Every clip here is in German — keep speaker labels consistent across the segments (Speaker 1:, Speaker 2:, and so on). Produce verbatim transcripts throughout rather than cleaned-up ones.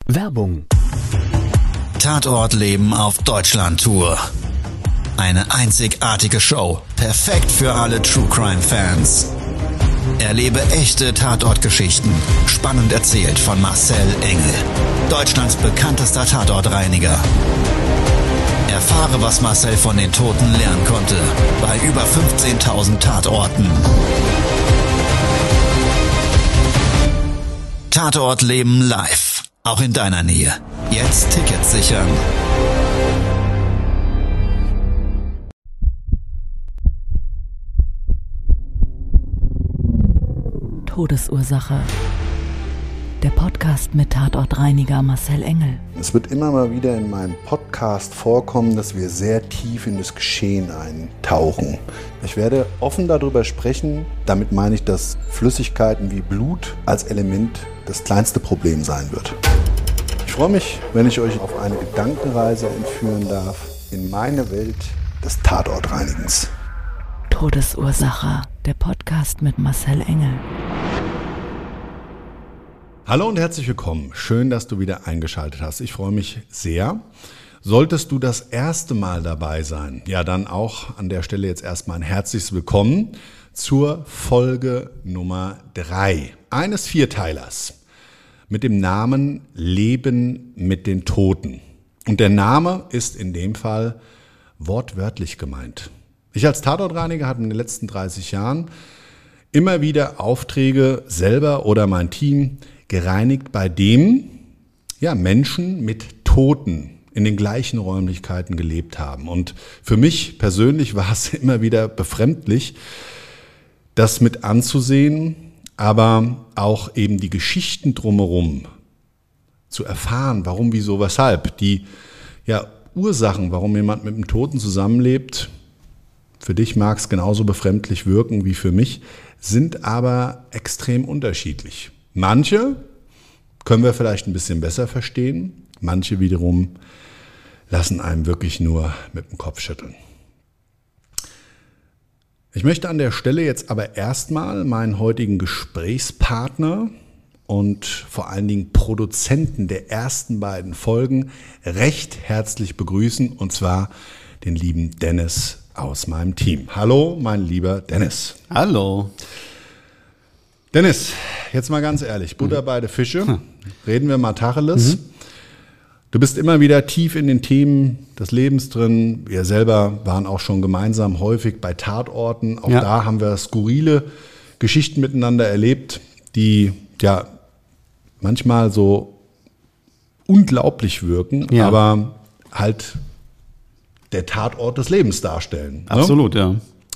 Speaker 1: Werbung.
Speaker 2: Tatortleben auf Deutschland-Tour. Eine einzigartige Show, perfekt für alle True-Crime-Fans. Erlebe echte Tatortgeschichten, spannend erzählt von Marcel Engel, Deutschlands bekanntester Tatortreiniger. Erfahre, was Marcel von den Toten lernen konnte, bei über fünfzehntausend Tatorten. Tatortleben live, auch in deiner Nähe. Jetzt Tickets sichern.
Speaker 3: Todesursache. Der Podcast mit Tatortreiniger Marcel Engel.
Speaker 4: Es wird immer mal wieder in meinem Podcast vorkommen, dass wir sehr tief in das Geschehen eintauchen. Ich werde offen darüber sprechen. Damit meine ich, dass Flüssigkeiten wie Blut als Element das kleinste Problem sein wird. Ich freue mich, wenn ich euch auf eine Gedankenreise entführen darf in meine Welt des Tatortreinigens.
Speaker 3: Todesursache. Der Podcast mit Marcel Engel.
Speaker 4: Hallo und herzlich willkommen. Schön, dass du wieder eingeschaltet hast. Ich freue mich sehr. Solltest du das erste Mal dabei sein, ja, dann auch an der Stelle jetzt erstmal ein herzliches Willkommen zur Folge Nummer drei eines Vierteilers mit dem Namen Leben mit den Toten. Und der Name ist in dem Fall wortwörtlich gemeint. Ich als Tatortreiniger habe in den letzten dreißig Jahren immer wieder Aufträge selber oder mein Team gereinigt, bei dem ja, Menschen mit Toten in den gleichen Räumlichkeiten gelebt haben. Und für mich persönlich war es immer wieder befremdlich, das mit anzusehen, aber auch eben die Geschichten drumherum zu erfahren, warum, wieso, weshalb. Die ja, Ursachen, warum jemand mit einem Toten zusammenlebt, für dich mag es genauso befremdlich wirken wie für mich, sind aber extrem unterschiedlich. Manche können wir vielleicht ein bisschen besser verstehen, manche wiederum lassen einem wirklich nur mit dem Kopf schütteln. Ich möchte an der Stelle jetzt aber erstmal meinen heutigen Gesprächspartner und vor allen Dingen Produzenten der ersten beiden Folgen recht herzlich begrüßen, und zwar den lieben Dennis aus meinem Team. Hallo, mein lieber Dennis.
Speaker 5: Hallo.
Speaker 4: Dennis, jetzt mal ganz ehrlich, Butter bei den Fische, reden wir mal Tacheles. Mhm. Du bist immer wieder tief in den Themen des Lebens drin. Wir selber waren auch schon gemeinsam häufig bei Tatorten. Auch ja. Da haben wir skurrile Geschichten miteinander erlebt, die ja manchmal so unglaublich wirken, ja. aber halt der Tatort des Lebens darstellen.
Speaker 5: Absolut, ne? ja.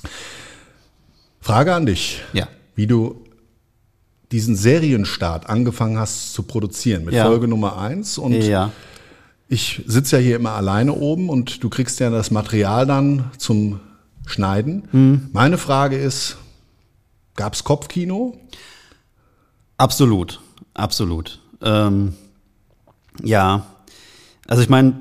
Speaker 4: Frage an dich,
Speaker 5: ja.
Speaker 4: wie du diesen Serienstart angefangen hast zu produzieren mit ja. Folge Nummer eins. Und
Speaker 5: ja.
Speaker 4: ich sitze ja hier immer alleine oben und du kriegst ja das Material dann zum Schneiden. Mhm. Meine Frage ist, gab es Kopfkino?
Speaker 5: Absolut, absolut. Ähm, ja, also ich meine,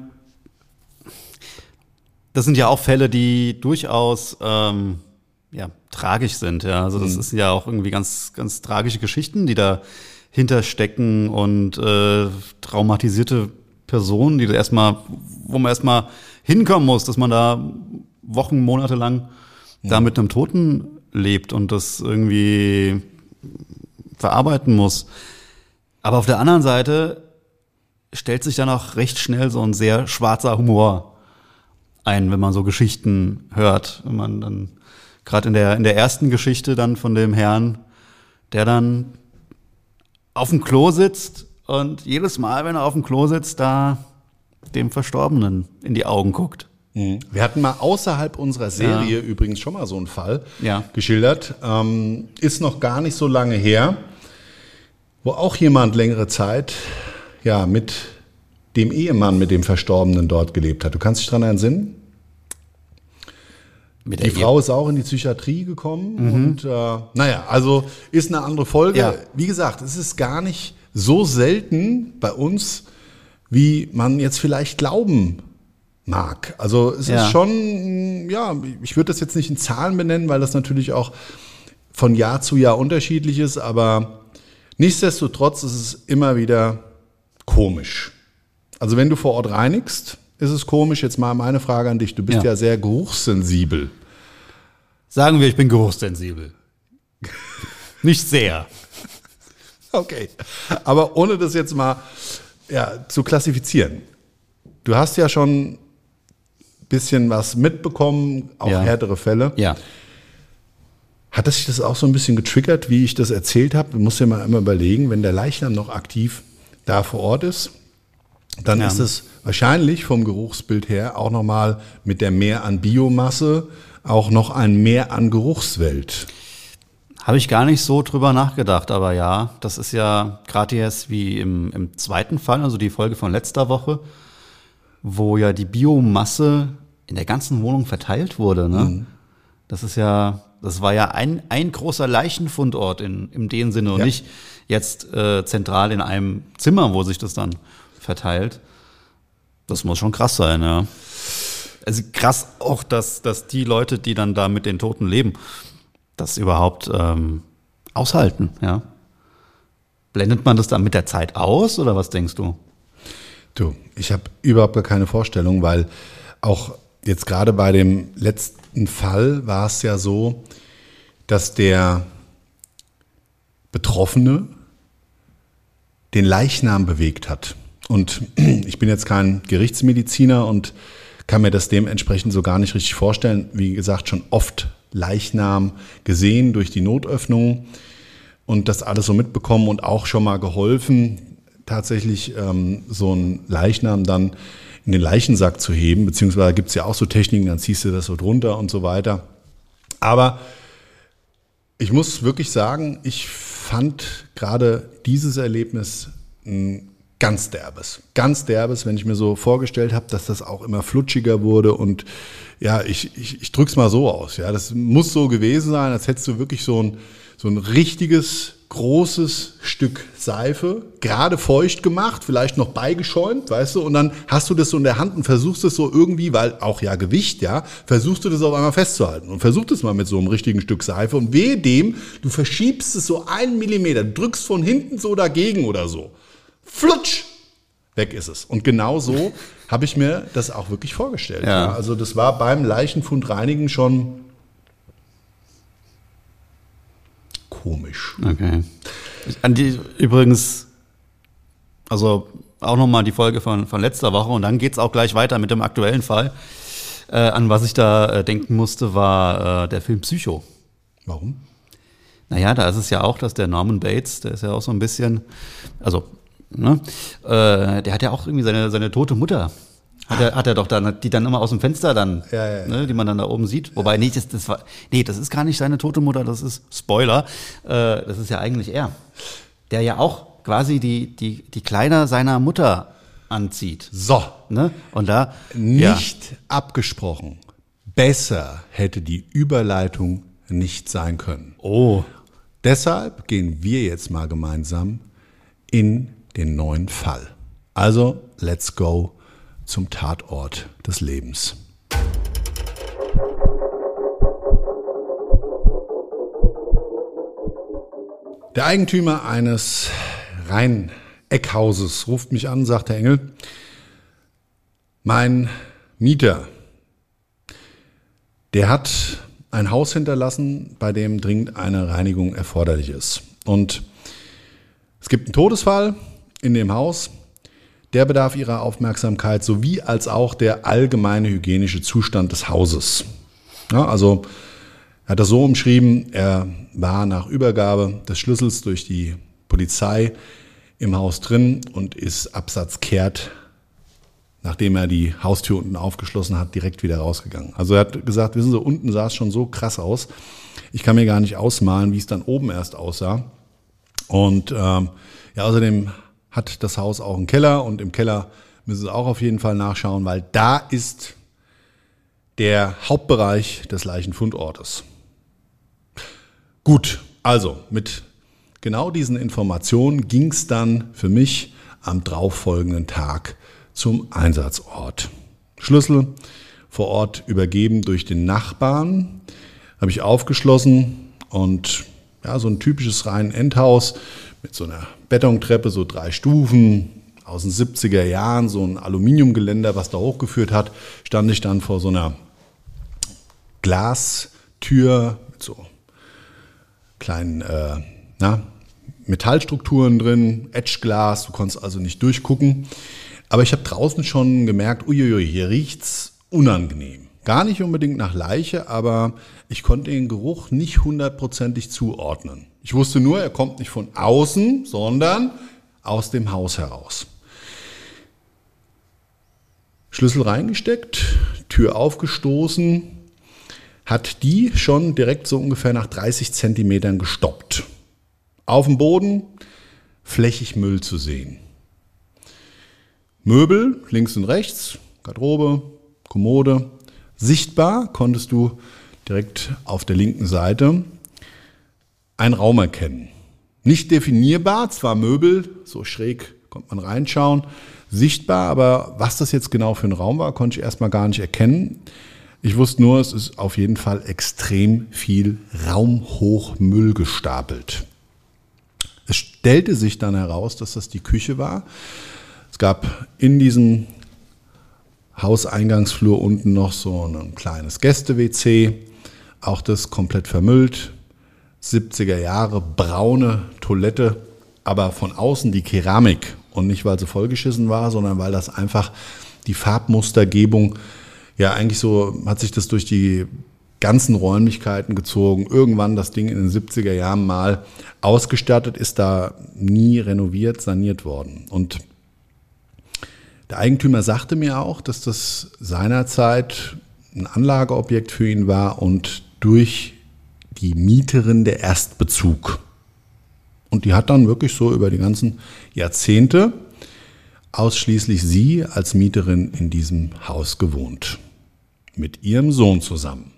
Speaker 5: das sind ja auch Fälle, die durchaus ähm, ja, tragisch sind. Ja, also das mhm. sind ja auch irgendwie ganz, ganz tragische Geschichten, die da hinterstecken und äh, traumatisierte Personen, die da erstmal, wo man erstmal hinkommen muss, dass man da Wochen, Monate lang mhm. da mit einem Toten lebt und das irgendwie verarbeiten muss. Aber auf der anderen Seite stellt sich dann auch recht schnell so ein sehr schwarzer Humor ein, wenn man so Geschichten hört. Wenn man dann gerade in der, in der ersten Geschichte dann von dem Herrn, der dann auf dem Klo sitzt und jedes Mal, wenn er auf dem Klo sitzt, da dem Verstorbenen in die Augen guckt.
Speaker 4: Mhm. Wir hatten mal außerhalb unserer Serie ja. übrigens schon mal so einen Fall
Speaker 5: ja.
Speaker 4: geschildert. Ähm, ist noch gar nicht so lange her, wo auch jemand längere Zeit ja mit dem Ehemann mit dem Verstorbenen dort gelebt hat. Du kannst dich daran entsinnen? Mit die Frau ist auch in die Psychiatrie gekommen mhm. und äh, naja, also ist eine andere Folge.
Speaker 5: Ja.
Speaker 4: Wie gesagt, es ist gar nicht so selten bei uns, wie man jetzt vielleicht glauben mag. Also es
Speaker 5: ja.
Speaker 4: ist schon, ja, ich würde das jetzt nicht in Zahlen benennen, weil das natürlich auch von Jahr zu Jahr unterschiedlich ist, aber nichtsdestotrotz ist es immer wieder komisch. Also wenn du vor Ort reinigst, ist es komisch. Jetzt mal meine Frage an dich. Du bist ja,
Speaker 5: Ja.
Speaker 4: sehr geruchssensibel.
Speaker 5: Sagen wir, ich bin geruchssensibel. Nicht sehr.
Speaker 4: Okay. Aber ohne das jetzt mal ja, zu klassifizieren. Du hast ja schon ein bisschen was mitbekommen, auch
Speaker 5: Ja.
Speaker 4: härtere Fälle.
Speaker 5: Ja.
Speaker 4: Hat das sich das auch so ein bisschen getriggert, wie ich das erzählt habe? Du musst dir mal immer überlegen, wenn der Leichnam noch aktiv da vor Ort ist, dann
Speaker 5: Ja.
Speaker 4: ist es wahrscheinlich vom Geruchsbild her auch nochmal mit der Mehr an Biomasse auch noch ein Mehr an Geruchswelt.
Speaker 5: Habe ich gar nicht so drüber nachgedacht, aber ja, das ist ja gerade jetzt wie im, im zweiten Fall, also die Folge von letzter Woche, wo ja die Biomasse in der ganzen Wohnung verteilt wurde. Ne?
Speaker 4: Mhm.
Speaker 5: Das ist ja, das war ja ein, ein großer Leichenfundort in, in dem Sinne und
Speaker 4: Ja.
Speaker 5: nicht jetzt äh, zentral in einem Zimmer, wo sich das dann verteilt. Das muss schon krass sein, ja. Also krass auch, dass, dass die Leute, die dann da mit den Toten leben, das überhaupt ähm, aushalten, ja. Blendet man das dann mit der Zeit aus oder was denkst du?
Speaker 4: Du, ich habe überhaupt gar keine Vorstellung, weil auch jetzt gerade bei dem letzten Fall war es ja so, dass der Betroffene den Leichnam bewegt hat. Und ich bin jetzt kein Gerichtsmediziner und kann mir das dementsprechend so gar nicht richtig vorstellen. Wie gesagt, schon oft Leichnam gesehen durch die Notöffnung und das alles so mitbekommen und auch schon mal geholfen, tatsächlich ähm, so einen Leichnam dann in den Leichensack zu heben, beziehungsweise gibt es ja auch so Techniken, dann ziehst du das so drunter und so weiter. Aber ich muss wirklich sagen, ich fand gerade dieses Erlebnis ein ganz derbes. Ganz derbes, wenn ich mir so vorgestellt habe, dass das auch immer flutschiger wurde und ja, ich, ich, ich drück's mal so aus. Ja, das muss so gewesen sein, als hättest du wirklich so ein, so ein richtiges, großes Stück Seife, gerade feucht gemacht, vielleicht noch beigeschäumt, weißt du, und dann hast du das so in der Hand und versuchst es so irgendwie, weil auch ja Gewicht, ja, versuchst du das auf einmal festzuhalten und versuch das mal mit so einem richtigen Stück Seife und wehe dem, du verschiebst es so einen Millimeter, drückst von hinten so dagegen oder so. Flutsch! Weg ist es. Und genau so habe ich mir das auch wirklich vorgestellt.
Speaker 5: Ja.
Speaker 4: Ja, also das war beim Leichenfund reinigen schon komisch.
Speaker 5: Okay. An die übrigens, also auch nochmal die Folge von, von letzter Woche und dann geht's auch gleich weiter mit dem aktuellen Fall. Äh, an was ich da äh, denken musste, war äh, der Film Psycho.
Speaker 4: Warum?
Speaker 5: Naja, da ist es ja auch, dass der Norman Bates, der ist ja auch so ein bisschen, also, ne, äh, der hat ja auch irgendwie seine, seine tote Mutter. Hat er, hat er doch dann, die dann immer aus dem Fenster dann,
Speaker 4: Ja, ja, ja.
Speaker 5: Ne, die man dann da oben sieht. Wobei, nee, das, das war, nee, das ist gar nicht seine tote Mutter, das ist Spoiler. Äh, das ist ja eigentlich er. Der ja auch quasi die, die, die Kleider seiner Mutter anzieht.
Speaker 4: So,
Speaker 5: Ne? Und da, ja,
Speaker 4: nicht abgesprochen. Besser hätte die Überleitung nicht sein können.
Speaker 5: oh,
Speaker 4: Deshalb gehen wir jetzt mal gemeinsam in den neuen Fall. Also, let's go zum Tatort des Lebens. Der Eigentümer eines Rhein-Eckhauses ruft mich an, sagt der Engel, mein Mieter, der hat ein Haus hinterlassen, bei dem dringend eine Reinigung erforderlich ist. Und es gibt einen Todesfall in dem Haus, der bedarf Ihrer Aufmerksamkeit, sowie als auch der allgemeine hygienische Zustand des Hauses. Ja, also er hat das so umschrieben, er war nach Übergabe des Schlüssels durch die Polizei im Haus drin und ist absatzkehrt, nachdem er die Haustür unten aufgeschlossen hat, direkt wieder rausgegangen. Also er hat gesagt, wissen Sie, unten sah es schon so krass aus, ich kann mir gar nicht ausmalen, wie es dann oben erst aussah. Und ähm, ja, außerdem hat das Haus auch einen Keller und im Keller müssen Sie auch auf jeden Fall nachschauen, weil da ist der Hauptbereich des Leichenfundortes. Gut, also mit genau diesen Informationen ging es dann für mich am darauffolgenden Tag zum Einsatzort. Schlüssel vor Ort übergeben durch den Nachbarn, habe ich aufgeschlossen und ja, so ein typisches Reihen-Endhaus mit so einer Betontreppe, so drei Stufen, aus den siebziger Jahren, so ein Aluminiumgeländer, was da hochgeführt hat, stand ich dann vor so einer Glastür mit so kleinen äh, na, Metallstrukturen drin, Etchglas, du konntest also nicht durchgucken. Aber ich habe draußen schon gemerkt, uiuiui, hier riecht's unangenehm. Gar nicht unbedingt nach Leiche, aber ich konnte den Geruch nicht hundertprozentig zuordnen. Ich wusste nur, er kommt nicht von außen, sondern aus dem Haus heraus. Schlüssel reingesteckt, Tür aufgestoßen, hat die schon direkt so ungefähr nach dreißig Zentimetern gestoppt. Auf dem Boden flächig Müll zu sehen. Möbel links und rechts, Garderobe, Kommode. Sichtbar konntest du direkt auf der linken Seite einen Raum erkennen. Nicht definierbar, zwar Möbel, so schräg konnte man reinschauen, sichtbar, aber was das jetzt genau für ein Raum war, konnte ich erstmal gar nicht erkennen. Ich wusste nur, es ist auf jeden Fall extrem viel raumhoch Müll gestapelt. Es stellte sich dann heraus, dass das die Küche war. Es gab in diesem Hauseingangsflur unten noch so ein kleines Gäste-W C, auch das komplett vermüllt. siebziger Jahre, braune Toilette, aber von außen die Keramik. Und nicht, weil sie vollgeschissen war, sondern weil das einfach die Farbmustergebung, ja eigentlich so, hat sich das durch die ganzen Räumlichkeiten gezogen. Irgendwann das Ding in den siebziger Jahren mal ausgestattet, ist da nie renoviert, saniert worden. Und der Eigentümer sagte mir auch, dass das seinerzeit ein Anlageobjekt für ihn war und durch die Mieterin der Erstbezug. Und die hat dann wirklich so über die ganzen Jahrzehnte ausschließlich sie als Mieterin in diesem Haus gewohnt. Mit ihrem Sohn zusammen.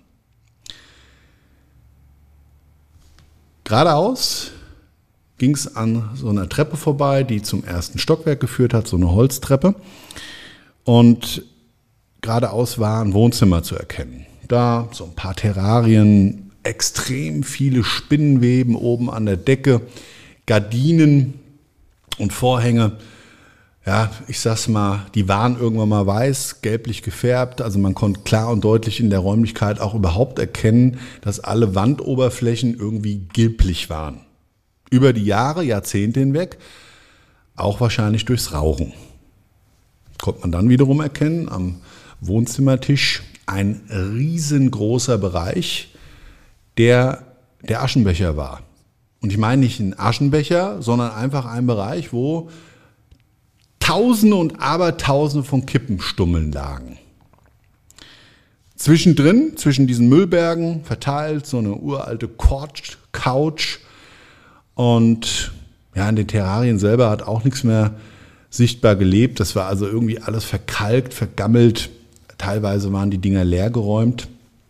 Speaker 4: Geradeaus ging es an so einer Treppe vorbei, die zum ersten Stockwerk geführt hat, so eine Holztreppe. Und geradeaus war ein Wohnzimmer zu erkennen. Da so ein paar Terrarien, extrem viele Spinnenweben oben an der Decke, Gardinen und Vorhänge. Ja, ich sag's mal, die waren irgendwann mal weiß, gelblich gefärbt. Also man konnte klar und deutlich in der Räumlichkeit auch überhaupt erkennen, dass alle Wandoberflächen irgendwie gelblich waren. Über die Jahre, Jahrzehnte hinweg, auch wahrscheinlich durchs Rauchen. Konnte man dann wiederum erkennen, am Wohnzimmertisch ein riesengroßer Bereich, der der Aschenbecher war. Und ich meine nicht einen Aschenbecher, sondern einfach ein Bereich, wo Tausende und Abertausende von Kippenstummeln lagen. Zwischendrin, zwischen diesen Müllbergen, verteilt so eine uralte Couch. Und ja, in den Terrarien selber hat auch nichts mehr sichtbar gelebt. Das war also irgendwie alles verkalkt, vergammelt. Teilweise waren die Dinger leergeräumt.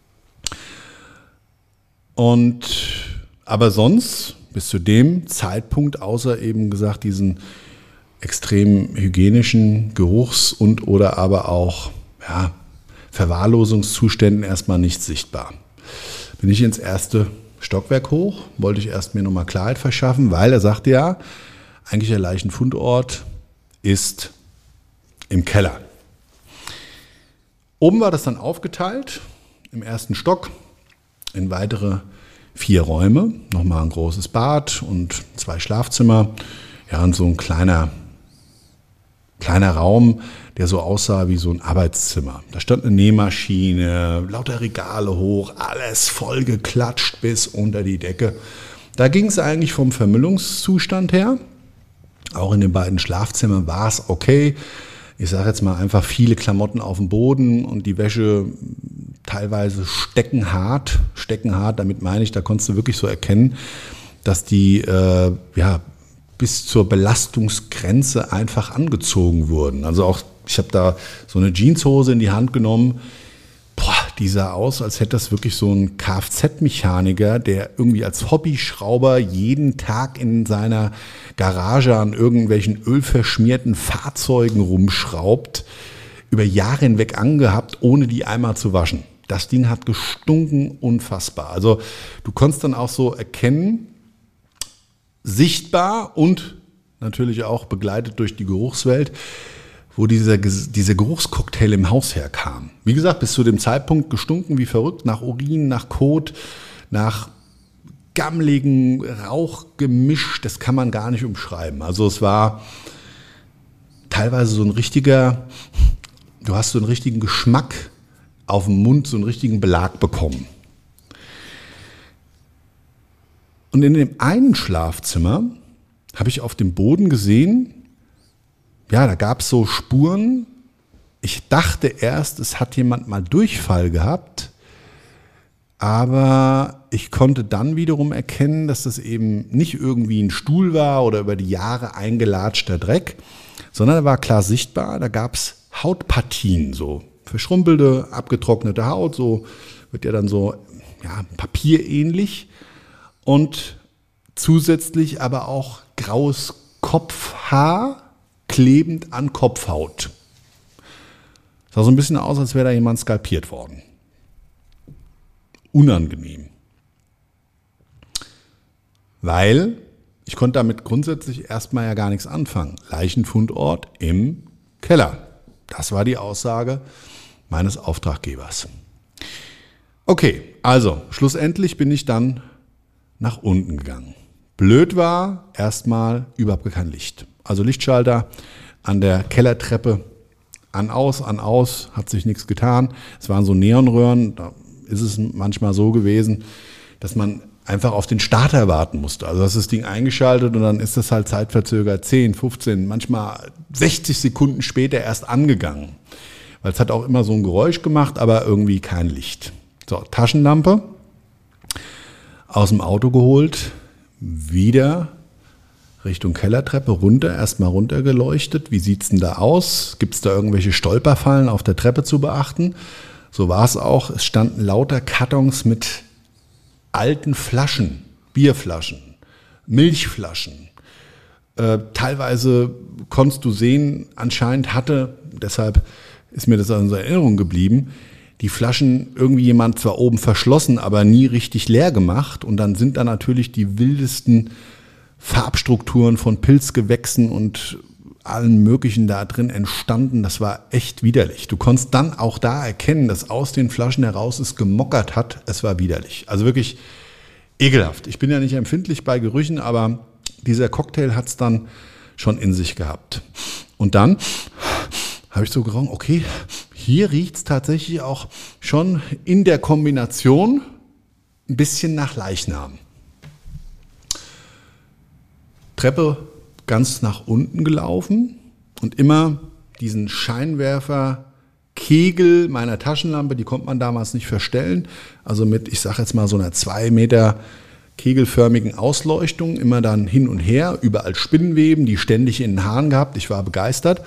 Speaker 4: Und aber sonst, bis zu dem Zeitpunkt, außer eben gesagt diesen extrem hygienischen Geruchs- und oder aber auch ja, Verwahrlosungszuständen erstmal nicht sichtbar. Bin ich ins erste Stockwerk hoch, wollte ich erst mir nochmal Klarheit verschaffen, weil er sagte ja, eigentlich der Leichenfundort ist im Keller. Oben war das dann aufgeteilt, im ersten Stock, in weitere vier Räume, nochmal ein großes Bad und zwei Schlafzimmer, ja, und so ein kleiner Kleiner Raum, der so aussah wie so ein Arbeitszimmer. Da stand eine Nähmaschine, lauter Regale hoch, alles voll geklatscht bis unter die Decke. Da ging es eigentlich vom Vermüllungszustand her. Auch in den beiden Schlafzimmern war es okay. Ich sage jetzt mal einfach viele Klamotten auf dem Boden und die Wäsche teilweise steckenhart. Steckenhart, damit meine ich, da konntest du wirklich so erkennen, dass die äh, ja bis zur Belastungsgrenze einfach angezogen wurden. Also auch, ich habe da so eine Jeanshose in die Hand genommen. Boah, die sah aus, als hätte das wirklich so ein Kfz-Mechaniker, der irgendwie als Hobbyschrauber jeden Tag in seiner Garage an irgendwelchen ölverschmierten Fahrzeugen rumschraubt, über Jahre hinweg angehabt, ohne die einmal zu waschen. Das Ding hat gestunken, unfassbar. Also du konntest dann auch so erkennen, sichtbar und natürlich auch begleitet durch die Geruchswelt, wo dieser, dieser Geruchscocktail im Haus herkam. Wie gesagt, bis zu dem Zeitpunkt gestunken wie verrückt, nach Urin, nach Kot, nach gammeligen Rauchgemisch, das kann man gar nicht umschreiben. Also es war teilweise so ein richtiger, du hast so einen richtigen Geschmack auf dem Mund, so einen richtigen Belag bekommen. Und in dem einen Schlafzimmer habe ich auf dem Boden gesehen, ja, da gab es so Spuren. Ich dachte erst, es hat jemand mal Durchfall gehabt, aber ich konnte dann wiederum erkennen, dass das eben nicht irgendwie ein Stuhl war oder über die Jahre eingelatschter Dreck, sondern er war klar sichtbar, da gab es Hautpartien, so verschrumpelte, abgetrocknete Haut, so wird ja dann so ja, papierähnlich und zusätzlich aber auch graues Kopfhaar, klebend an Kopfhaut. Sah so ein bisschen aus, als wäre da jemand skalpiert worden. Unangenehm. Weil ich konnte damit grundsätzlich erstmal ja gar nichts anfangen. Leichenfundort im Keller. Das war die Aussage meines Auftraggebers. Okay, also schlussendlich bin ich dann nach unten gegangen. Blöd war erstmal überhaupt kein Licht. Also Lichtschalter an der Kellertreppe, an, aus, an, aus, hat sich nichts getan. Es waren so Neonröhren, da ist es manchmal so gewesen, dass man einfach auf den Starter warten musste. Also hast das Ding eingeschaltet und dann ist das halt zeitverzögert zehn, fünfzehn, manchmal sechzig Sekunden später erst angegangen. Weil es hat auch immer so ein Geräusch gemacht, aber irgendwie kein Licht. So, Taschenlampe aus dem Auto geholt, wieder Richtung Kellertreppe runter, erstmal runtergeleuchtet. Wie sieht's denn da aus? Gibt es da irgendwelche Stolperfallen auf der Treppe zu beachten? So war es auch. Es standen lauter Kartons mit alten Flaschen, Bierflaschen, Milchflaschen. Äh, teilweise konntest du sehen, anscheinend hatte, deshalb ist mir das in Erinnerung geblieben, die Flaschen irgendwie jemand zwar oben verschlossen, aber nie richtig leer gemacht. Und dann sind da natürlich die wildesten Farbstrukturen von Pilzgewächsen und allen möglichen da drin entstanden. Das war echt widerlich. Du konntest dann auch da erkennen, dass aus den Flaschen heraus es gemockert hat. Es war widerlich. Also wirklich ekelhaft. Ich bin ja nicht empfindlich bei Gerüchen, aber dieser Cocktail hat es dann schon in sich gehabt. Und dann habe ich so geraucht, okay, hier riecht es tatsächlich auch schon in der Kombination ein bisschen nach Leichnam. Treppe ganz nach unten gelaufen und immer diesen Scheinwerferkegel meiner Taschenlampe, die konnte man damals nicht verstellen, also mit, ich sage jetzt mal so einer zwei Meter kegelförmigen Ausleuchtung, immer dann hin und her, überall Spinnenweben, die ständig in den Haaren gehabt, ich war begeistert.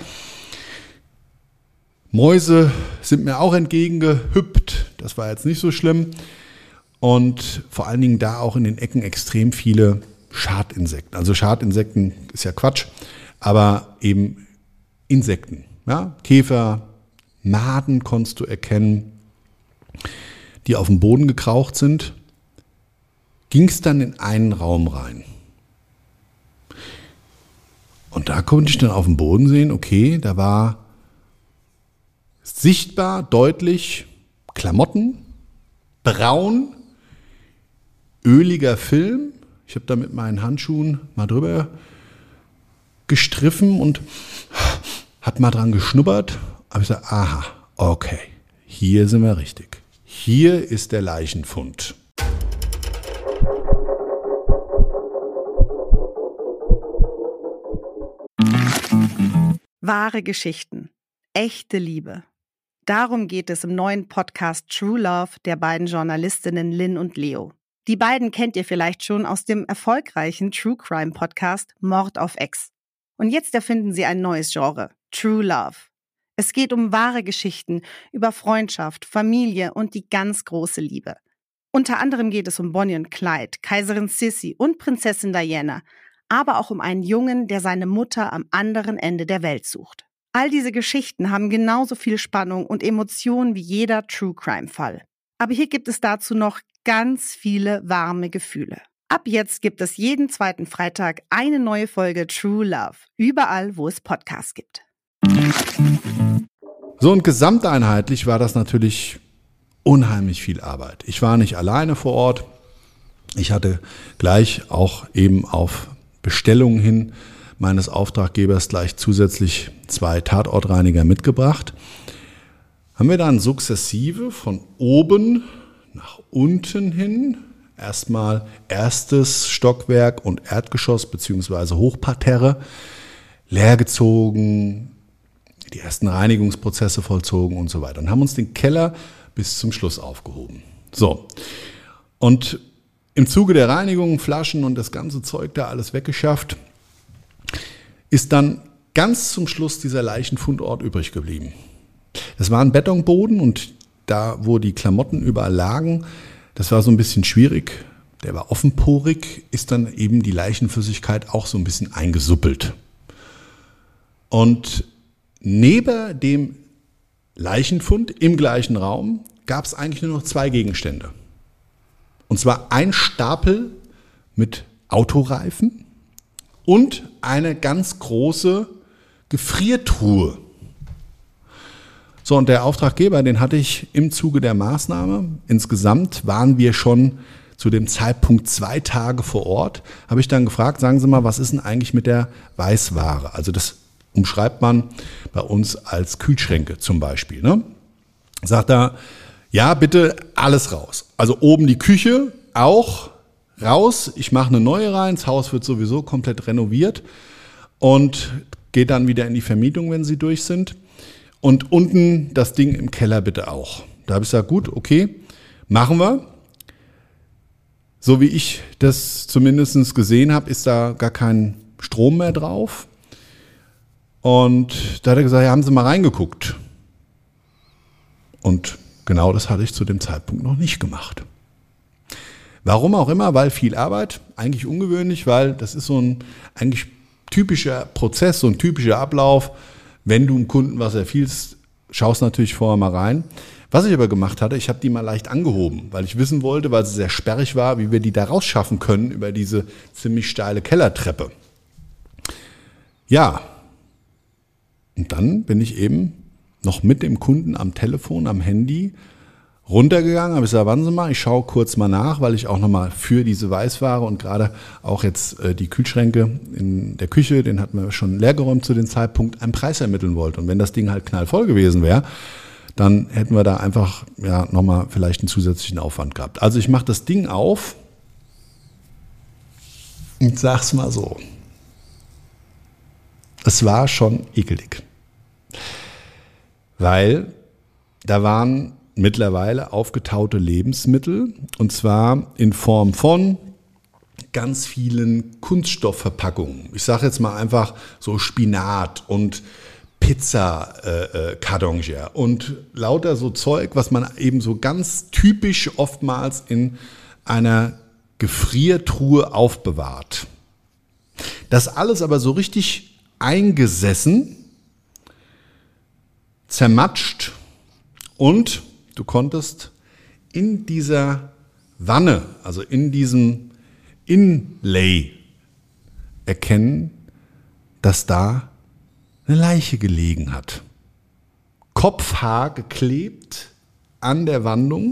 Speaker 4: Mäuse sind mir auch entgegengehüpft, das war jetzt nicht so schlimm und vor allen Dingen da auch in den Ecken extrem viele Schadinsekten. Also Schadinsekten ist ja Quatsch, aber eben Insekten. Ja? Käfer, Maden konntest du erkennen, die auf dem Boden gekraucht sind. Ging es dann in einen Raum rein. Und da konnte ich dann auf dem Boden sehen, okay, da war sichtbar, deutlich Klamotten, braun, öliger Film. Ich habe da mit meinen Handschuhen mal drüber gestriffen und habe mal dran geschnuppert. Habe ich gesagt, aha, okay, hier sind wir richtig. Hier ist der Leichenfund.
Speaker 1: Wahre Geschichten, echte Liebe. Darum geht es im neuen Podcast True Love der beiden Journalistinnen Lynn und Leo. Die beiden kennt ihr vielleicht schon aus dem erfolgreichen True Crime Podcast Mord auf Ex. Und jetzt erfinden sie ein neues Genre, True Love. Es geht um wahre Geschichten über Freundschaft, Familie und die ganz große Liebe. Unter anderem geht es um Bonnie und Clyde, Kaiserin Sissi und Prinzessin Diana, aber auch um einen Jungen, der seine Mutter am anderen Ende der Welt sucht. All diese Geschichten haben genauso viel Spannung und Emotionen wie jeder True Crime Fall. Aber hier gibt es dazu noch ganz viele warme Gefühle. Ab jetzt gibt es jeden zweiten Freitag eine neue Folge True Love, überall, wo es Podcasts gibt.
Speaker 4: So, und gesamteinheitlich war das natürlich unheimlich viel Arbeit. Ich war nicht alleine vor Ort. Ich hatte gleich auch eben auf Bestellung hin meines Auftraggebers gleich zusätzlich zwei Tatortreiniger mitgebracht. Haben wir dann sukzessive von oben nach unten hin erstmal erstes Stockwerk und Erdgeschoss bzw. Hochparterre leergezogen, die ersten Reinigungsprozesse vollzogen und so weiter und haben uns den Keller bis zum Schluss aufgehoben. So, und im Zuge der Reinigung, Flaschen und das ganze Zeug da alles weggeschafft, ist dann ganz zum Schluss dieser Leichenfundort übrig geblieben. Das war ein Betonboden und da, wo die Klamotten überall lagen, das war so ein bisschen schwierig. Der war offenporig, ist dann eben die Leichenflüssigkeit auch so ein bisschen eingesuppelt. Und neben dem Leichenfund im gleichen Raum gab es eigentlich nur noch zwei Gegenstände. Und zwar ein Stapel mit Autoreifen und eine ganz große Gefriertruhe. So, und der Auftraggeber, den hatte ich im Zuge der Maßnahme. Insgesamt waren wir schon zu dem Zeitpunkt zwei Tage vor Ort. Habe ich dann gefragt, sagen Sie mal, was ist denn eigentlich mit der Weißware? Also das umschreibt man bei uns als Kühlschränke zum Beispiel. Ne? Sagt er, ja, bitte alles raus. Also oben die Küche auch raus. Ich mache eine neue rein. Das Haus wird sowieso komplett renoviert und geht dann wieder in die Vermietung, wenn Sie durch sind. Und unten das Ding im Keller bitte auch. Da habe ich gesagt, gut, okay, machen wir. So wie ich das zumindest gesehen habe, ist da gar kein Strom mehr drauf. Und da hat er gesagt, ja, haben Sie mal reingeguckt. Und genau das hatte ich zu dem Zeitpunkt noch nicht gemacht. Warum auch immer, weil viel Arbeit, eigentlich ungewöhnlich, weil das ist so ein eigentlich typischer Prozess, so ein typischer Ablauf. Wenn du dem Kunden was empfiehlst, schaust natürlich vorher mal rein. Was ich aber gemacht hatte, ich habe die mal leicht angehoben, weil ich wissen wollte, weil sie sehr sperrig war, wie wir die da rausschaffen können über diese ziemlich steile Kellertreppe. Ja, und dann bin ich eben noch mit dem Kunden am Telefon, am Handy runtergegangen, habe ich gesagt, warten Sie mal, ich schaue kurz mal nach, weil ich auch nochmal für diese Weißware und gerade auch jetzt äh, die Kühlschränke in der Küche, den hatten wir schon leergeräumt zu dem Zeitpunkt, einen Preis ermitteln wollte. Und wenn das Ding halt knallvoll gewesen wäre, dann hätten wir da einfach ja nochmal vielleicht einen zusätzlichen Aufwand gehabt. Also ich mache das Ding auf und sag's mal so. Es war schon ekelig. Weil da waren mittlerweile aufgetaute Lebensmittel und zwar in Form von ganz vielen Kunststoffverpackungen. Ich sage jetzt mal einfach so Spinat und Pizza-Kartons äh, äh, und lauter so Zeug, was man eben so ganz typisch oftmals in einer Gefriertruhe aufbewahrt. Das alles aber so richtig eingesessen, zermatscht und du konntest in dieser Wanne, also in diesem Inlay erkennen, dass da eine Leiche gelegen hat. Kopfhaar geklebt an der Wandung.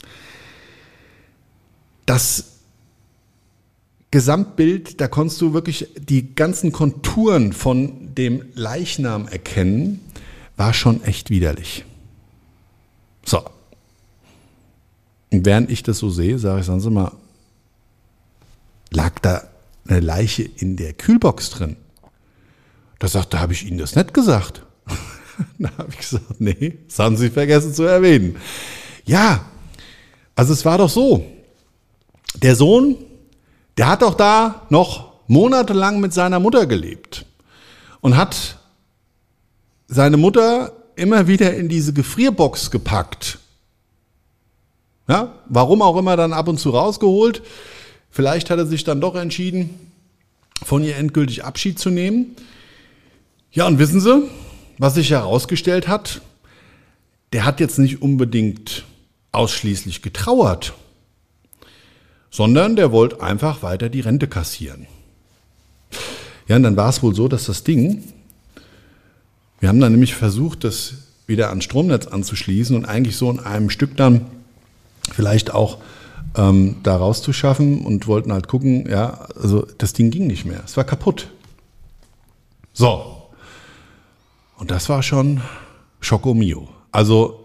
Speaker 4: Das Gesamtbild, da konntest du wirklich die ganzen Konturen von dem Leichnam erkennen, war schon echt widerlich. So. Und während ich das so sehe, sage ich, sagen Sie mal, lag da eine Leiche in der Kühlbox drin? Da sagt, da habe ich Ihnen das nicht gesagt. Da habe ich gesagt, nee, das haben Sie vergessen zu erwähnen. Ja, also es war doch so, der Sohn, der hat doch da noch monatelang mit seiner Mutter gelebt und hat seine Mutter immer wieder in diese Gefrierbox gepackt. Ja, warum auch immer dann ab und zu rausgeholt. Vielleicht hat er sich dann doch entschieden, von ihr endgültig Abschied zu nehmen. Ja, und wissen Sie, was sich herausgestellt hat? Der hat jetzt nicht unbedingt ausschließlich getrauert. sondern der wollte einfach weiter die Rente kassieren. Ja, und dann war es wohl so, dass das Ding, wir haben dann nämlich versucht, das wieder ans Stromnetz anzuschließen und eigentlich so in einem Stück dann vielleicht auch ähm, da rauszuschaffen und wollten halt gucken, ja, also das Ding ging nicht mehr, es war kaputt. So, und das war schon Schocko Mio. Also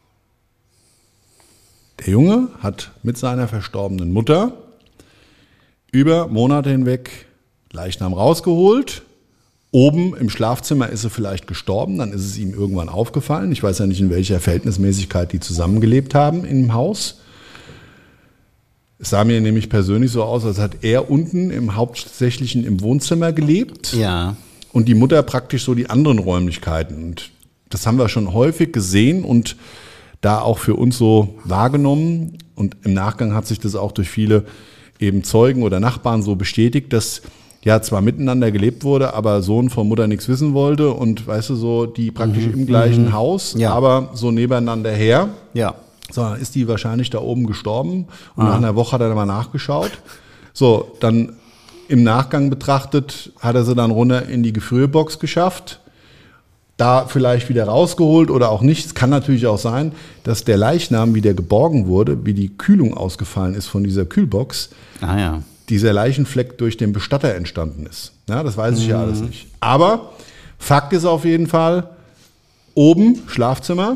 Speaker 4: der Junge hat mit seiner verstorbenen Mutter über Monate hinweg Leichnam rausgeholt. Oben im Schlafzimmer ist sie vielleicht gestorben, dann ist es ihm irgendwann aufgefallen. Ich weiß ja nicht, in welcher Verhältnismäßigkeit die zusammengelebt haben im Haus. Es sah mir nämlich persönlich so aus, als hat er unten im hauptsächlichen im Wohnzimmer gelebt.
Speaker 5: Ja.
Speaker 4: Und die Mutter praktisch so die anderen Räumlichkeiten. Und das haben wir schon häufig gesehen und da auch für uns so wahrgenommen. Und im Nachgang hat sich das auch durch viele eben Zeugen oder Nachbarn so bestätigt, dass ja zwar miteinander gelebt wurde, aber Sohn von Mutter nichts wissen wollte und weißt du so, die praktisch mhm. im gleichen mhm. Haus,
Speaker 5: ja.
Speaker 4: aber so nebeneinander her.
Speaker 5: Ja.
Speaker 4: So, dann ist die wahrscheinlich da oben gestorben und ah. nach einer Woche hat er dann mal nachgeschaut. So, dann im Nachgang betrachtet hat er sie dann runter in die Gefrierbox geschafft, da vielleicht wieder rausgeholt oder auch nicht. Es kann natürlich auch sein, dass der Leichnam, wie der geborgen wurde, wie die Kühlung ausgefallen ist von dieser Kühlbox,
Speaker 5: ah, ja.
Speaker 4: dieser Leichenfleck durch den Bestatter entstanden ist. Ja, das weiß ich mhm. ja alles nicht. Aber Fakt ist auf jeden Fall, oben Schlafzimmer,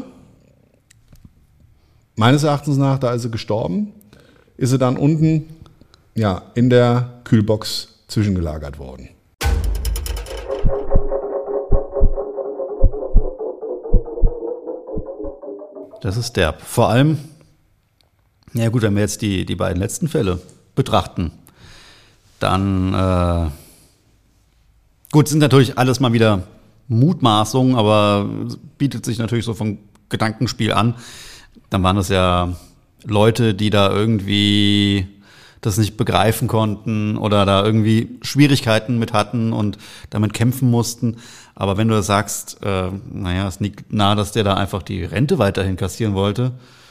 Speaker 4: meines Erachtens nach, da ist sie gestorben, ist sie dann unten ja, in der Kühlbox zwischengelagert worden.
Speaker 5: Das ist derb. Vor allem, ja gut, wenn wir jetzt die, die beiden letzten Fälle betrachten, dann, äh, gut, sind natürlich alles mal wieder Mutmaßungen, aber bietet sich natürlich so vom Gedankenspiel an. Dann waren es ja Leute, die da irgendwie das nicht begreifen konnten oder da irgendwie Schwierigkeiten mit hatten und damit kämpfen mussten. Aber wenn du sagst, äh, naja, es liegt nahe, dass der da einfach die Rente weiterhin kassieren wollte,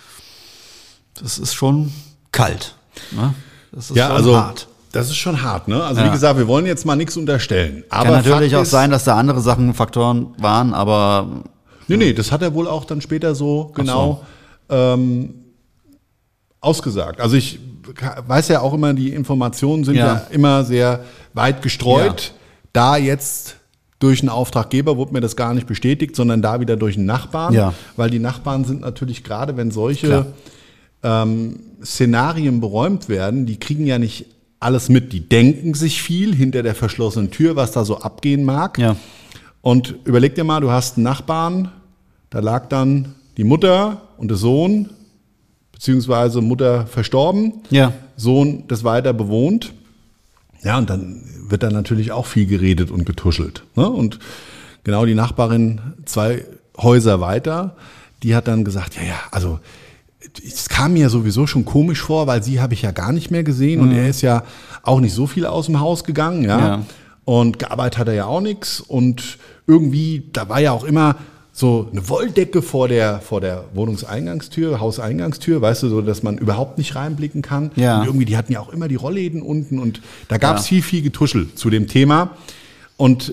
Speaker 5: das ist schon kalt. Ne? Das ist
Speaker 4: ja,
Speaker 5: schon
Speaker 4: also,
Speaker 5: hart.
Speaker 4: Das ist schon hart, ne? Also
Speaker 5: ja.
Speaker 4: wie gesagt, wir wollen jetzt mal nichts unterstellen. Aber
Speaker 5: kann natürlich
Speaker 4: Fakt
Speaker 5: auch
Speaker 4: ist,
Speaker 5: sein, dass da andere Sachen Faktoren waren, aber
Speaker 4: Nee, nee, das hat er wohl auch dann später so genau so. Ähm, ausgesagt. Also ich weiß ja auch immer, die Informationen sind ja, ja immer sehr weit gestreut. Ja. Da jetzt durch einen Auftraggeber wurde mir das gar nicht bestätigt, sondern da wieder durch einen Nachbarn.
Speaker 5: Ja.
Speaker 4: Weil die Nachbarn sind natürlich gerade, wenn solche ähm, Szenarien beräumt werden, die kriegen ja nicht alles mit. Die denken sich viel hinter der verschlossenen Tür, was da so abgehen mag.
Speaker 5: Ja.
Speaker 4: Und überleg dir mal, du hast einen Nachbarn, da lag dann die Mutter und der Sohn, beziehungsweise Mutter verstorben,
Speaker 5: ja.
Speaker 4: Sohn das weiter bewohnt. Ja, und dann wird da natürlich auch viel geredet und getuschelt. Ne? Und genau die Nachbarin zwei Häuser weiter, die hat dann gesagt, ja, ja, also es kam mir sowieso schon komisch vor, weil sie habe ich ja gar nicht mehr gesehen mhm. und er ist ja auch nicht so viel aus dem Haus gegangen, ja.
Speaker 5: ja.
Speaker 4: Und gearbeitet hat er ja auch nichts und irgendwie, da war ja auch immer so eine Wolldecke vor der, vor der Wohnungseingangstür, Hauseingangstür, weißt du, so, dass man überhaupt nicht reinblicken kann.
Speaker 5: Ja.
Speaker 4: Und irgendwie, die hatten ja auch immer die Rollläden unten und da gab es
Speaker 5: ja.
Speaker 4: viel, viel Getuschel zu dem Thema. Und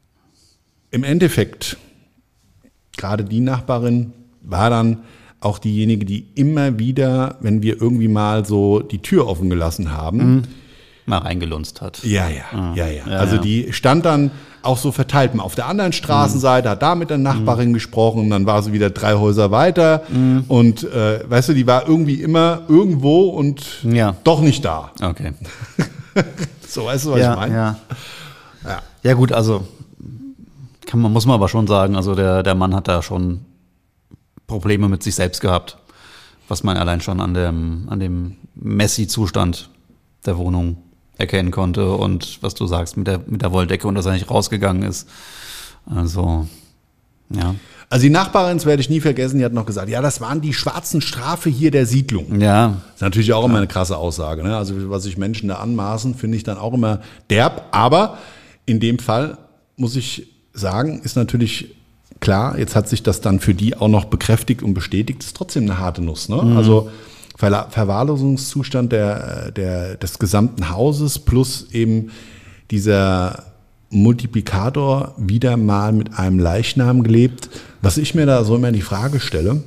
Speaker 4: im Endeffekt, gerade die Nachbarin war dann auch diejenige, die immer wieder, wenn wir irgendwie mal so die Tür offen gelassen haben,
Speaker 5: mhm. mal reingelunzt hat.
Speaker 4: Ja, ja,
Speaker 5: ah.
Speaker 4: ja, ja.
Speaker 5: ja
Speaker 4: also
Speaker 5: ja.
Speaker 4: die stand dann auch so verteilt. Auf der anderen Straßenseite hat da mit der Nachbarin mhm. gesprochen, dann war sie wieder drei Häuser weiter
Speaker 5: mhm.
Speaker 4: und äh, weißt du, die war irgendwie immer irgendwo und
Speaker 5: ja.
Speaker 4: doch nicht da.
Speaker 5: Okay.
Speaker 4: So, weißt du, was
Speaker 5: ja,
Speaker 4: ich meine?
Speaker 5: Ja.
Speaker 4: Ja.
Speaker 5: ja gut, also kann man, muss man aber schon sagen, also der, der Mann hat da schon Probleme mit sich selbst gehabt, was man allein schon an dem, an dem Messi-Zustand der Wohnung erkennen konnte und was du sagst mit der, mit der Wolldecke und dass er nicht rausgegangen ist. Also, ja.
Speaker 4: Also die Nachbarin, das werde ich nie vergessen, die hat noch gesagt, ja, das waren die schwarzen Strafe hier der Siedlung.
Speaker 5: Ja.
Speaker 4: Das ist natürlich auch immer eine krasse Aussage. Ne? Also was sich Menschen da anmaßen, finde ich dann auch immer derb. Aber in dem Fall, muss ich sagen, ist natürlich klar, jetzt hat sich das dann für die auch noch bekräftigt und bestätigt, ist trotzdem eine harte Nuss. Ne? Mhm. Also Ver- Verwahrlosungszustand der, der, des gesamten Hauses plus eben dieser Multiplikator wieder mal mit einem Leichnam gelebt. Was ich mir da so immer die Frage stelle,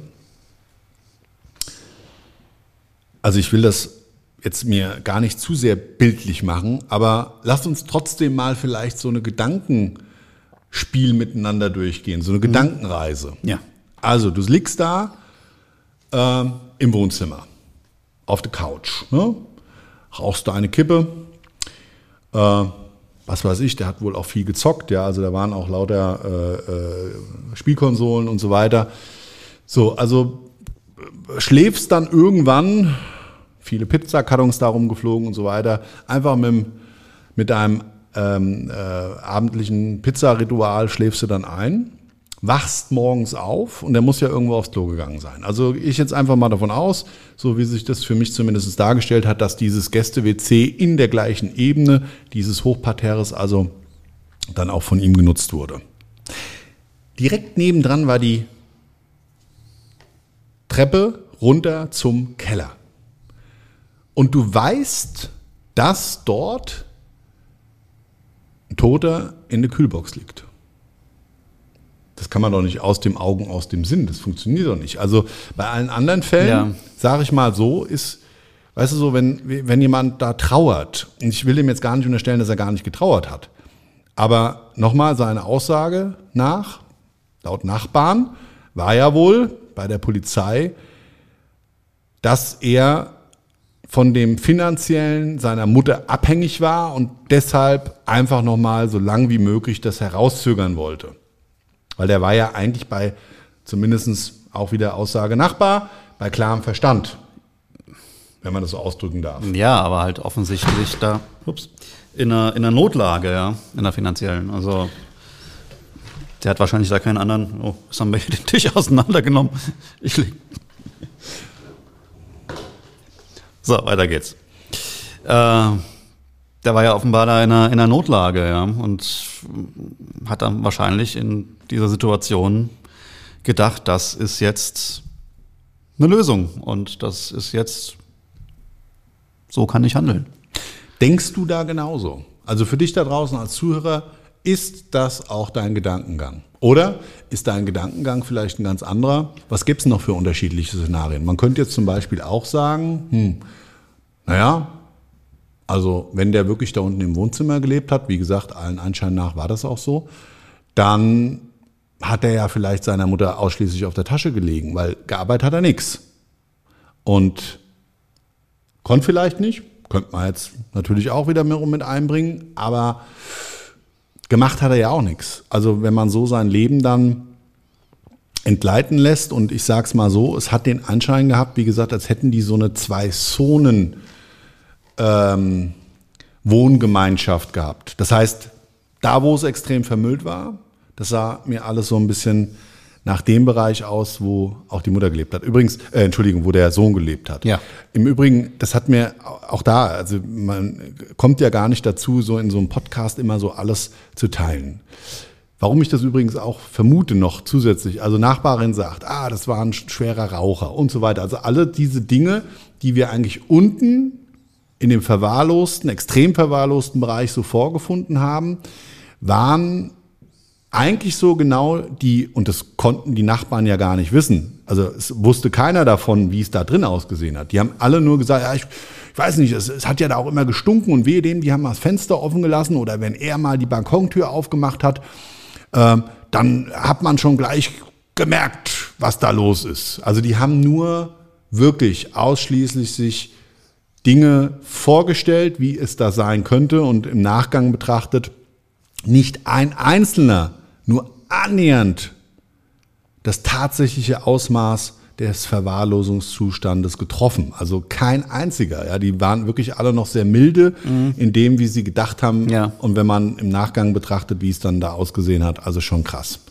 Speaker 4: also ich will das jetzt mir gar nicht zu sehr bildlich machen, aber lasst uns trotzdem mal vielleicht so eine Gedankenspiel miteinander durchgehen, so eine mhm. Gedankenreise.
Speaker 5: Ja.
Speaker 4: Also du liegst da äh, im Wohnzimmer, auf der Couch, ne? Rauchst du eine Kippe, äh, was weiß ich, der hat wohl auch viel gezockt, ja, also da waren auch lauter äh, äh, Spielkonsolen und so weiter. So, also schläfst dann irgendwann, viele Pizzakartons da rumgeflogen und so weiter, einfach mit, mit deinem ähm, äh, abendlichen Pizzaritual schläfst du dann ein, wachst morgens auf und der muss ja irgendwo aufs Klo gegangen sein. Also ich jetzt einfach mal davon aus, so wie sich das für mich zumindest dargestellt hat, dass dieses Gäste-W C in der gleichen Ebene dieses Hochparterres also dann auch von ihm genutzt wurde. Direkt nebendran war die Treppe runter zum Keller. Und du weißt, dass dort ein Toter in der Kühlbox liegt. Das kann man doch nicht aus dem Augen, aus dem Sinn. Das funktioniert doch nicht. Also bei allen anderen Fällen, ja. sage ich mal so, ist, weißt du so, wenn, wenn jemand da trauert, und ich will ihm jetzt gar nicht unterstellen, dass er gar nicht getrauert hat, aber nochmal seine Aussage nach, laut Nachbarn, war ja wohl bei der Polizei, dass er von dem Finanziellen seiner Mutter abhängig war und deshalb einfach nochmal so lang wie möglich das herauszögern wollte. Weil der war ja eigentlich bei, zumindest auch wieder Aussage Nachbar, bei klarem Verstand, wenn man das so ausdrücken darf.
Speaker 5: Ja, aber halt offensichtlich da ups, in, einer, in einer Notlage, ja, in der finanziellen. Also der hat wahrscheinlich da keinen anderen, oh, was haben wir hier den Tisch auseinandergenommen? Ich leg. So, weiter geht's. Äh, der war ja offenbar da in einer, in einer Notlage, ja, und hat dann wahrscheinlich in dieser Situation gedacht, das ist jetzt eine Lösung und das ist jetzt, so kann ich handeln.
Speaker 4: Denkst du da genauso? Also für dich da draußen als Zuhörer, ist das auch dein Gedankengang? Oder ist dein Gedankengang vielleicht ein ganz anderer? Was gibt es noch für unterschiedliche Szenarien? Man könnte jetzt zum Beispiel auch sagen, hm, naja, also wenn der wirklich da unten im Wohnzimmer gelebt hat, wie gesagt, allen Anschein nach war das auch so, dann hat er ja vielleicht seiner Mutter ausschließlich auf der Tasche gelegen, weil gearbeitet hat er nichts. Und konnte vielleicht nicht, könnte man jetzt natürlich auch wieder mit einbringen, aber gemacht hat er ja auch nichts. Also wenn man so sein Leben dann entgleiten lässt und ich sag's mal so, es hat den Anschein gehabt, wie gesagt, als hätten die so eine Zwei-Zonen ähm, Wohngemeinschaft gehabt. Das heißt, da wo es extrem vermüllt war, das sah mir alles so ein bisschen nach dem Bereich aus, wo auch die Mutter gelebt hat. Übrigens, äh, Entschuldigung, wo der Sohn gelebt hat.
Speaker 5: Ja.
Speaker 4: Im Übrigen, das hat mir auch da, also man kommt ja gar nicht dazu, so in so einem Podcast immer so alles zu teilen. Warum ich das übrigens auch vermute noch zusätzlich, also Nachbarin sagt, ah, das war ein schwerer Raucher und so weiter. Also alle diese Dinge, die wir eigentlich unten in dem verwahrlosten, extrem verwahrlosten Bereich so vorgefunden haben, waren eigentlich so genau die, und das konnten die Nachbarn ja gar nicht wissen. Also es wusste keiner davon, wie es da drin ausgesehen hat. Die haben alle nur gesagt, ja, ich, ich weiß nicht, es, es hat ja da auch immer gestunken und wehe dem, die haben mal das Fenster offen gelassen oder wenn er mal die Balkontür aufgemacht hat, äh, dann hat man schon gleich gemerkt, was da los ist. Also die haben nur wirklich ausschließlich sich Dinge vorgestellt, wie es da sein könnte und im Nachgang betrachtet, nicht ein Einzelner nur annähernd das tatsächliche Ausmaß des Verwahrlosungszustandes getroffen. Also kein einziger. Ja, die waren wirklich alle noch sehr milde mhm. in dem, wie sie gedacht haben.
Speaker 5: Ja.
Speaker 4: Und wenn man im Nachgang betrachtet, wie es dann da ausgesehen hat, also schon krass.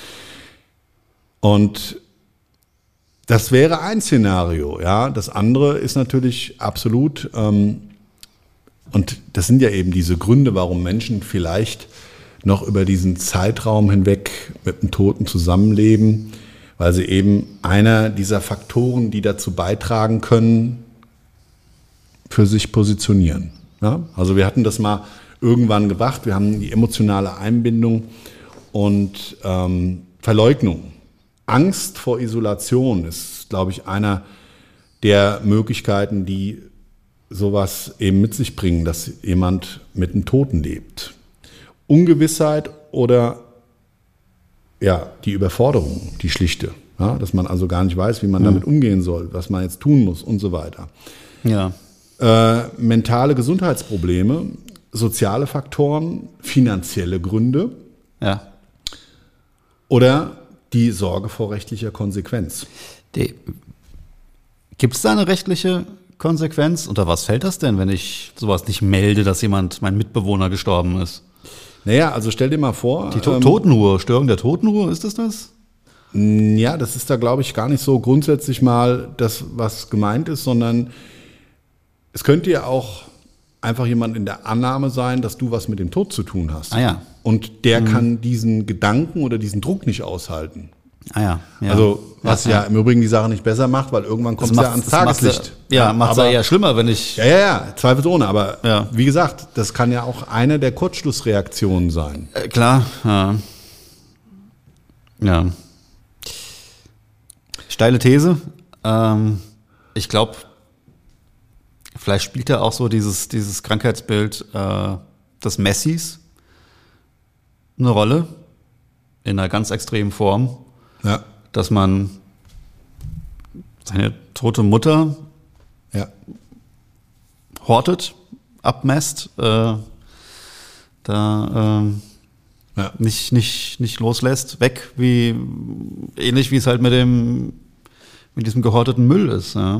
Speaker 4: Und das wäre ein Szenario. Ja, das andere ist natürlich absolut, ähm, und das sind ja eben diese Gründe, warum Menschen vielleicht noch über diesen Zeitraum hinweg mit dem Toten zusammenleben, weil sie eben einer dieser Faktoren, die dazu beitragen können, für sich positionieren. Ja? Also wir hatten das mal irgendwann gemacht, wir haben die emotionale Einbindung und ähm, Verleugnung. Angst vor Isolation ist, glaube ich, einer der Möglichkeiten, die sowas eben mit sich bringen, dass jemand mit einem Toten lebt. Ungewissheit oder ja, die Überforderung, die schlichte. Ja, dass man also gar nicht weiß, wie man mhm. damit umgehen soll, was man jetzt tun muss und so weiter.
Speaker 5: Ja.
Speaker 4: Äh, mentale Gesundheitsprobleme, soziale Faktoren, finanzielle Gründe.
Speaker 5: Ja.
Speaker 4: Oder die Sorge vor rechtlicher Konsequenz.
Speaker 5: Gibt es da eine rechtliche Konsequenz? Unter was fällt das denn, wenn ich sowas nicht melde, dass jemand, mein Mitbewohner, gestorben ist?
Speaker 4: Naja, also stell dir mal vor.
Speaker 5: Die to- ähm, Totenruhe, Störung der Totenruhe, ist das das?
Speaker 4: Ja, das ist da, glaube ich, gar nicht so grundsätzlich mal das, was gemeint ist, sondern es könnte ja auch einfach jemand in der Annahme sein, dass du was mit dem Tod zu tun hast.
Speaker 5: Ah ja.
Speaker 4: Und der
Speaker 5: mhm.
Speaker 4: kann diesen Gedanken oder diesen Druck nicht aushalten.
Speaker 5: Ah ja. ja.
Speaker 4: Also was ja, ja im Übrigen die Sache nicht besser macht, weil irgendwann kommt es ja ans Tageslicht.
Speaker 5: Ja, ja macht es ja eher schlimmer, wenn ich...
Speaker 4: Ja, ja, ja, zweifelsohne. Aber
Speaker 5: ja.
Speaker 4: wie gesagt, das kann ja auch eine der Kurzschlussreaktionen sein.
Speaker 5: Äh, klar, ja. Ja. Steile These. Ähm, ich glaube, vielleicht spielt ja auch so dieses, dieses Krankheitsbild äh, des Messis eine Rolle. In einer ganz extremen Form.
Speaker 4: Ja.
Speaker 5: Dass man seine tote Mutter
Speaker 4: ja.
Speaker 5: hortet, abmesst, äh, da äh, ja. nicht, nicht, nicht loslässt, weg, wie ähnlich wie es halt mit dem mit diesem gehorteten Müll ist. Ja.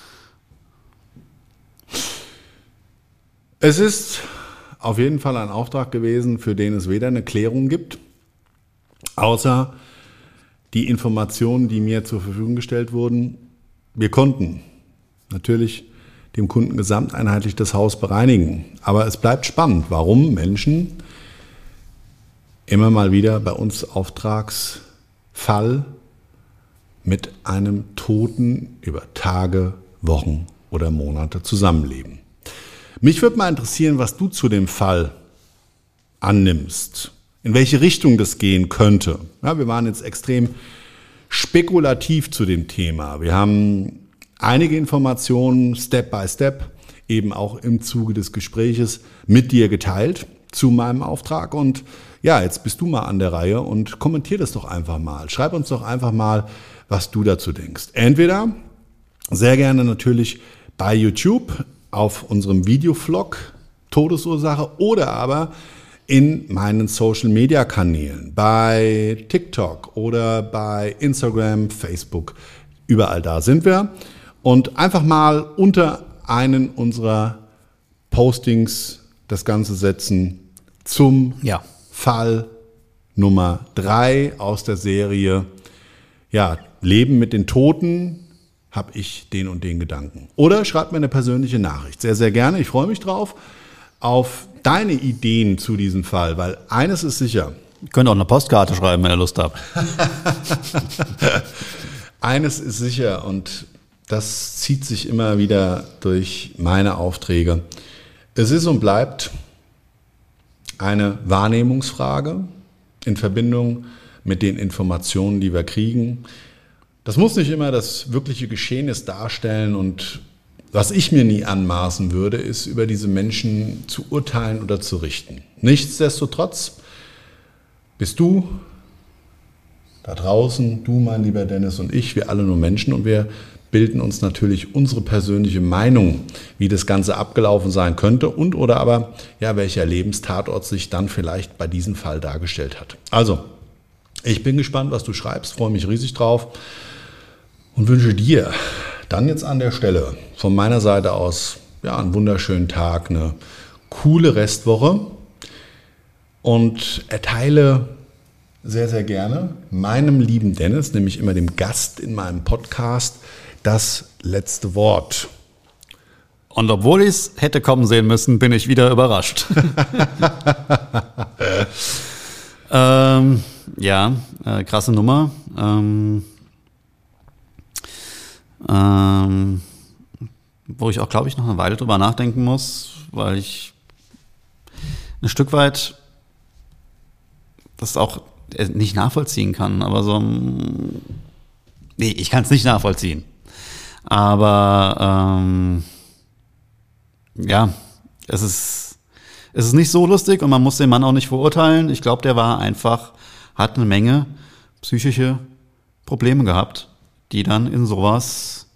Speaker 4: Es ist auf jeden Fall ein Auftrag gewesen, für den es weder eine Klärung gibt, außer die Informationen, die mir zur Verfügung gestellt wurden. Wir konnten natürlich dem Kunden gesamteinheitlich das Haus bereinigen. Aber es bleibt spannend, warum Menschen immer mal wieder bei uns Auftragsfall mit einem Toten über Tage, Wochen oder Monate zusammenleben. Mich würde mal interessieren, was du zu dem Fall annimmst. In welche Richtung das gehen könnte. Ja, wir waren jetzt extrem spekulativ zu dem Thema. Wir haben einige Informationen Step by Step eben auch im Zuge des Gespräches mit dir geteilt zu meinem Auftrag. Und ja, jetzt bist du mal an der Reihe und kommentier das doch einfach mal. Schreib uns doch einfach mal, was du dazu denkst. Entweder sehr gerne natürlich bei YouTube auf unserem Videovlog Todesursache oder aber in meinen Social-Media-Kanälen, bei TikTok oder bei Instagram, Facebook, überall da sind wir. Und einfach mal unter einen unserer Postings das Ganze setzen zum
Speaker 5: ja.
Speaker 4: Fall Nummer drei aus der Serie ja, Leben mit den Toten, habe ich den und den Gedanken. Oder schreibt mir eine persönliche Nachricht. Sehr, sehr gerne. Ich freue mich drauf auf deine Ideen zu diesem Fall, weil eines ist sicher.
Speaker 5: Ihr könnt auch eine Postkarte schreiben, wenn ihr Lust habt.
Speaker 4: Eines ist sicher und das zieht sich immer wieder durch meine Aufträge. Es ist und bleibt eine Wahrnehmungsfrage in Verbindung mit den Informationen, die wir kriegen. Das muss nicht immer das wirkliche Geschehnis darstellen und was ich mir nie anmaßen würde, ist, über diese Menschen zu urteilen oder zu richten. Nichtsdestotrotz bist du da draußen, du, mein lieber Dennis, und ich, wir alle nur Menschen und wir bilden uns natürlich unsere persönliche Meinung, wie das Ganze abgelaufen sein könnte und oder aber, ja, welcher Lebenstatort sich dann vielleicht bei diesem Fall dargestellt hat. Also, ich bin gespannt, was du schreibst, freue mich riesig drauf und wünsche dir dann jetzt an der Stelle von meiner Seite aus ja, einen wunderschönen Tag, eine coole Restwoche und erteile sehr, sehr gerne meinem lieben Dennis, nämlich immer dem Gast in meinem Podcast, das letzte Wort.
Speaker 5: Und obwohl ich es hätte kommen sehen müssen, bin ich wieder überrascht. ähm, ja, äh, krasse Nummer. Ähm, ähm, wo ich auch, glaube ich, noch eine Weile drüber nachdenken muss, weil ich ein Stück weit das auch nicht nachvollziehen kann, aber so, nee, ich kann es nicht nachvollziehen. Aber ähm, ja, es ist, es ist nicht so lustig und man muss den Mann auch nicht verurteilen. Ich glaube, der war einfach, hat eine Menge psychische Probleme gehabt, die dann in sowas,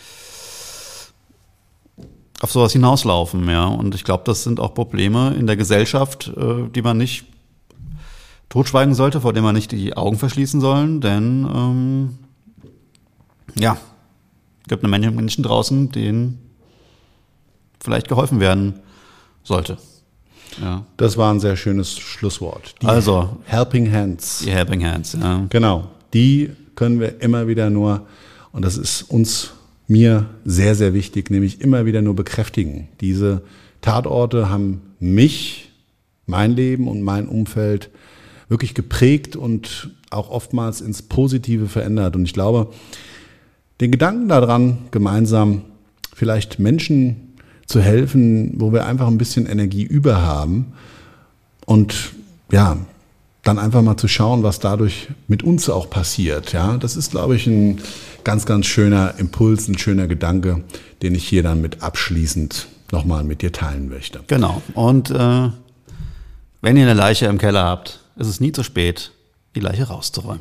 Speaker 5: auf sowas hinauslaufen, ja. Und ich glaube, das sind auch Probleme in der Gesellschaft, äh, die man nicht totschweigen sollte, vor denen man nicht die Augen verschließen sollen, denn ähm, ja, es gibt eine Menge Menschen draußen, denen vielleicht geholfen werden sollte. Ja.
Speaker 4: Das war ein sehr schönes Schlusswort. Die
Speaker 5: also
Speaker 4: Helping Hands.
Speaker 5: Die Helping Hands, ja.
Speaker 4: Genau, die können wir immer wieder nur, und das ist uns, mir sehr, sehr wichtig, nämlich immer wieder nur bekräftigen. Diese Tatorte haben mich, mein Leben und mein Umfeld wirklich geprägt und auch oftmals ins Positive verändert. Und ich glaube, den Gedanken daran, gemeinsam vielleicht Menschen zu helfen, wo wir einfach ein bisschen Energie über haben und ja, dann einfach mal zu schauen, was dadurch mit uns auch passiert. Ja, das ist, glaube ich, ein ganz, ganz schöner Impuls, ein schöner Gedanke, den ich hier dann mit abschließend nochmal mit dir teilen möchte.
Speaker 5: Genau. Und äh, wenn ihr eine Leiche im Keller habt, ist es nie zu spät, die Leiche rauszuräumen.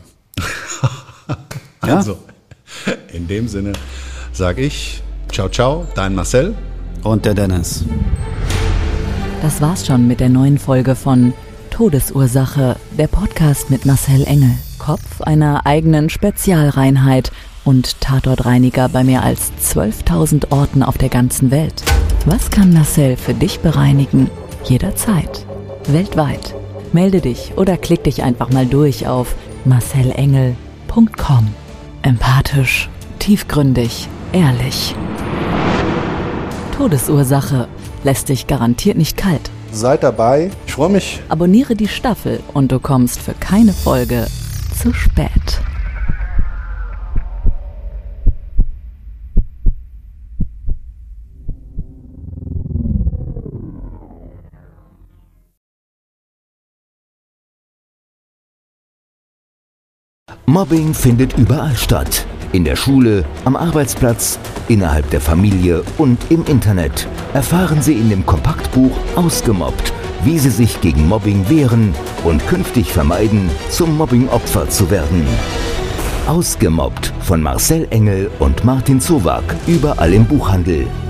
Speaker 4: Also, ja? In dem Sinne sage ich, ciao, ciao, dein Marcel.
Speaker 5: Und der Dennis.
Speaker 3: Das war's schon mit der neuen Folge von Todesursache, der Podcast mit Marcel Engel. Kopf einer eigenen Spezialreinheit und Tatortreiniger bei mehr als zwölftausend Orten auf der ganzen Welt. Was kann Marcel für dich bereinigen? Jederzeit. Weltweit. Melde dich oder klick dich einfach mal durch auf marcel engel punkt com. Empathisch, tiefgründig, ehrlich. Todesursache lässt dich garantiert nicht kalt.
Speaker 4: Seid dabei, ich freue mich.
Speaker 3: Abonniere die Staffel und du kommst für keine Folge zu spät.
Speaker 6: Mobbing findet überall statt. In der Schule, am Arbeitsplatz, innerhalb der Familie und im Internet. Erfahren Sie in dem Kompaktbuch Ausgemobbt, wie Sie sich gegen Mobbing wehren und künftig vermeiden, zum Mobbing-Opfer zu werden. Ausgemobbt von Marcel Engel und Martin Zowak, überall im Buchhandel.